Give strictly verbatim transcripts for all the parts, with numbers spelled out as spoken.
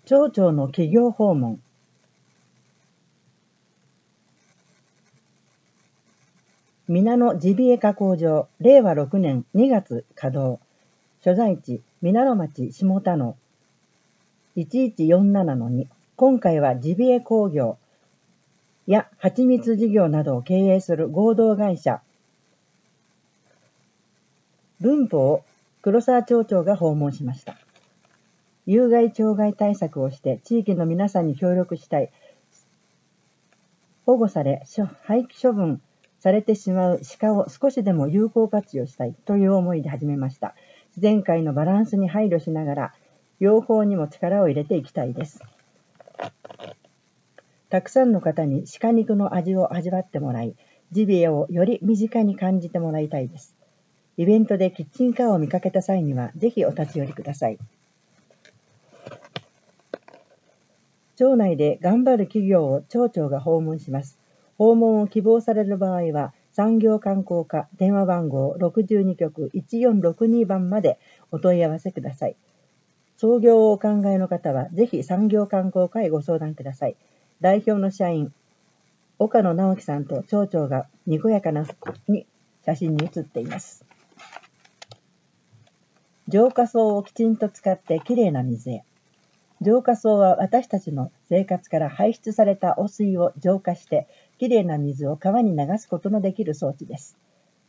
町長の企業訪問。皆野ジビエ加工場、れいわろくねんにがつ稼働。所在地、皆野町下田野 いちいちよんななのに。今回はジビエ工業や蜂蜜事業などを経営する合同会社、文法黒沢町長が訪問しました。有害鳥害対策をして地域の皆さんに協力したい。保護され、廃棄処分されてしまう鹿を少しでも有効活用したいという思いで始めました。自然界のバランスに配慮しながら、養蜂にも力を入れていきたいです。たくさんの方に鹿肉の味を味わってもらい、ジビエをより身近に感じてもらいたいです。イベントでキッチンカーを見かけた際には、ぜひお立ち寄りください。町内で頑張る企業を町長が訪問します。訪問を希望される場合は、産業観光課電話番号ろくじゅうにきょくいちよんろくにばんまでお問い合わせください。創業をお考えの方は、ぜひ産業観光課へご相談ください。代表の社員、岡野直樹さんと町長がにこやかなに写真に写っています。浄化槽をきちんと使ってきれいな水へ。浄化槽は私たちの生活から排出された汚水を浄化して、きれいな水を川に流すことのできる装置です。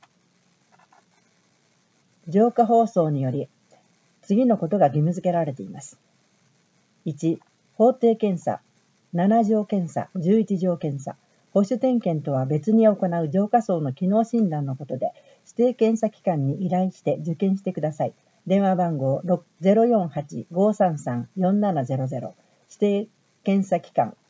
浄化放送により、次のことが義務付けられています。いち. 法定検査、ななじょう検査、じゅういちじょう検査。保守点検とは別に行う浄化槽の機能診断のことで、指定検査機関に依頼して受検してください。電話番号 ゼロよんはち ごさんさん よんななゼロゼロ。指定検査機関、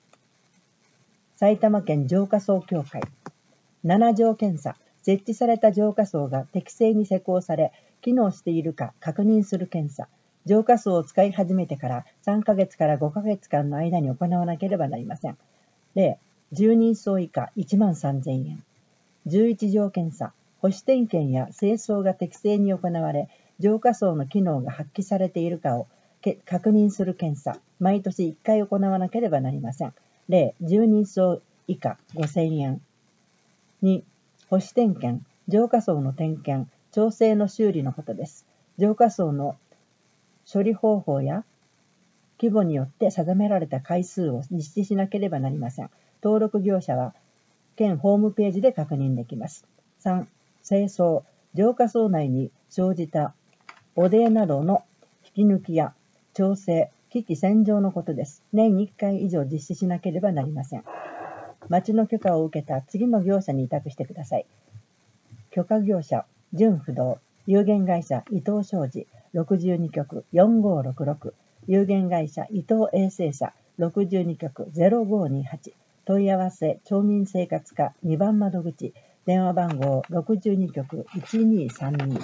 埼玉県浄化槽協会。ななじょう検査、設置された浄化槽が適正に施工され、機能しているか確認する検査。浄化槽を使い始めてからさんかげつからごかげつかんの間に行わなければなりません。例、じゅうにんそう以下いちまんさんぜんえん。じゅういちじょう検査、保守点検や清掃が適正に行われ、浄化槽の機能が発揮されているかを確認する検査。毎年いっかい行わなければなりません。例、じゅうにんそう以下ごせんえん。に. 保守点検、浄化槽の点検、調整の修理のことです。浄化槽の処理方法や規模によって定められた回数を実施しなければなりません。登録業者は県ホームページで確認できます。さん. 清掃、浄化槽内に生じた汚泥などの引き抜きや調整、機器洗浄のことです。年にいっかい以上実施しなければなりません。町の許可を受けた次の業者に委託してください。許可業者、純不動、有限会社伊藤商事ろくじゅうにきょくよんごーろくろく、有限会社伊藤衛生社ろくじゅうにきょくゼロごーにはち、問い合わせ町民生活課にばん窓口、電話番号ろくじゅうにきょくいちにーさんに。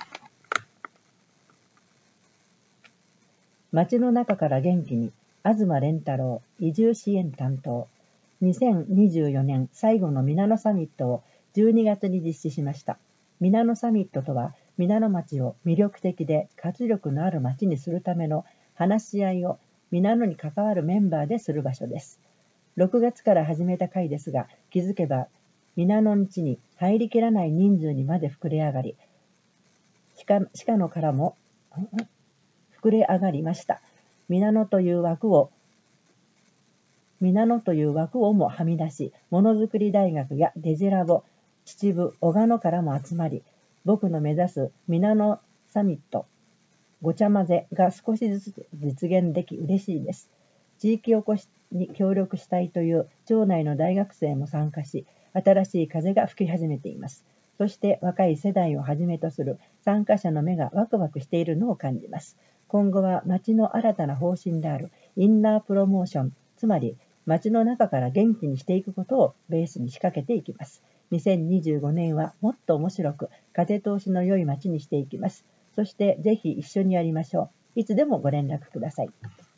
町の中から元気に、東蓮太郎移住支援担当。にせんにじゅうよねん最後の皆野サミットをじゅうにがつに実施しました。皆野サミットとは、皆野町を魅力的で活力のある町にするための話し合いを皆野に関わるメンバーでする場所です。ろくがつから始めた会ですが、気づけば皆野の地に入りきらない人数にまで膨れ上がり、鹿, 鹿の殻も膨れ上がりました。皆野という枠を皆野という枠をもはみ出し、ものづくり大学やデジラボ、秩父、小鹿野からも集まり、僕の目指す皆野サミット、ごちゃ混ぜが少しずつ実現でき嬉しいです。地域おこしに協力したいという町内の大学生も参加し、新しい風が吹き始めています。そして若い世代をはじめとする参加者の目がワクワクしているのを感じます。今後は町の新たな方針であるインナープロモーション、つまり町の中から元気にしていくことをベースに仕掛けていきます。にせんにじゅうごねんはもっと面白く風通しの良い町にしていきます。そしてぜひ一緒にやりましょう。いつでもご連絡ください。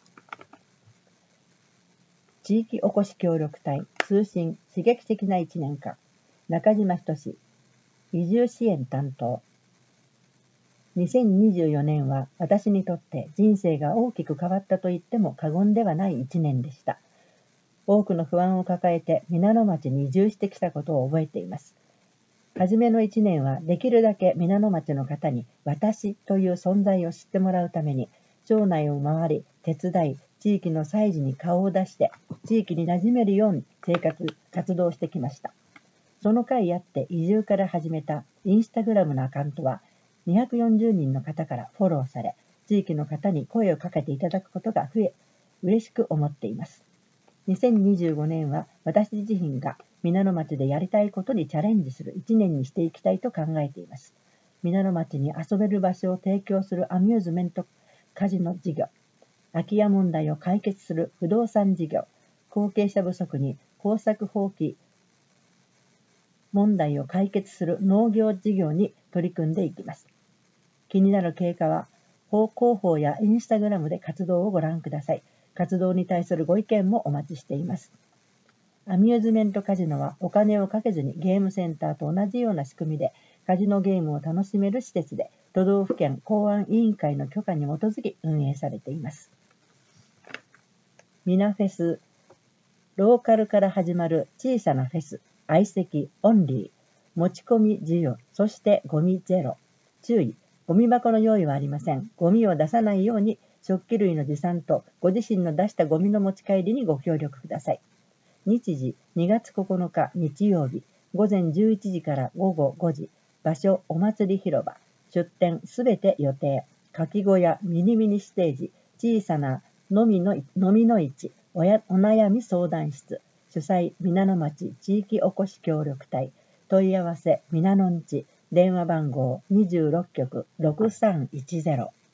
地域おこし協力隊通信刺激的ないちねんかん、中島仁移住支援担当。 にせんにじゅうよねんは私にとって人生が大きく変わったと言っても過言ではないいちねんでした。多くの不安を抱えて皆野町に移住してきたことを覚えています。はじめのいちねんはできるだけ皆野町の方に私という存在を知ってもらうために、町内を回り、手伝い、地域の祭事に顔を出して、地域に馴染めるように生活、活動してきました。その甲斐あって移住から始めたインスタグラムのアカウントは、にひゃくよんじゅうにんの方からフォローされ、地域の方に声をかけていただくことが増え、嬉しく思っています。にせんにじゅうごねんは私自身が皆野町でやりたいことにチャレンジするいちねんにしていきたいと考えています。皆野町に遊べる場所を提供するアミューズメントカジノ事業、空き家問題を解決する不動産事業、後継者不足に耕作放棄問題を解決する農業事業に取り組んでいきます。気になる経過は、広報やインスタグラムで活動をご覧ください。活動に対するご意見もお待ちしています。アミューズメントカジノはお金をかけずにゲームセンターと同じような仕組みでカジノゲームを楽しめる施設で、都道府県公安委員会の許可に基づき運営されています。ミナフェス、ローカルから始まる小さなフェス、相席オンリー、持ち込み自由、そしてゴミゼロ。注意、ゴミ箱の用意はありません。ゴミを出さないように食器類の持参とご自身の出したゴミの持ち帰りにご協力ください。日時にがつここのか日曜日、ごぜんじゅういちじからごごごじ、場所お祭り広場、出店すべて予定、かき小屋、ミニミニステージ、小さな飲みの飲みの市、おやお悩み相談室、主催皆野町地域おこし協力隊、問い合わせ皆野んち、電話番号にじゅうろっきょくろくさんいちゼロ。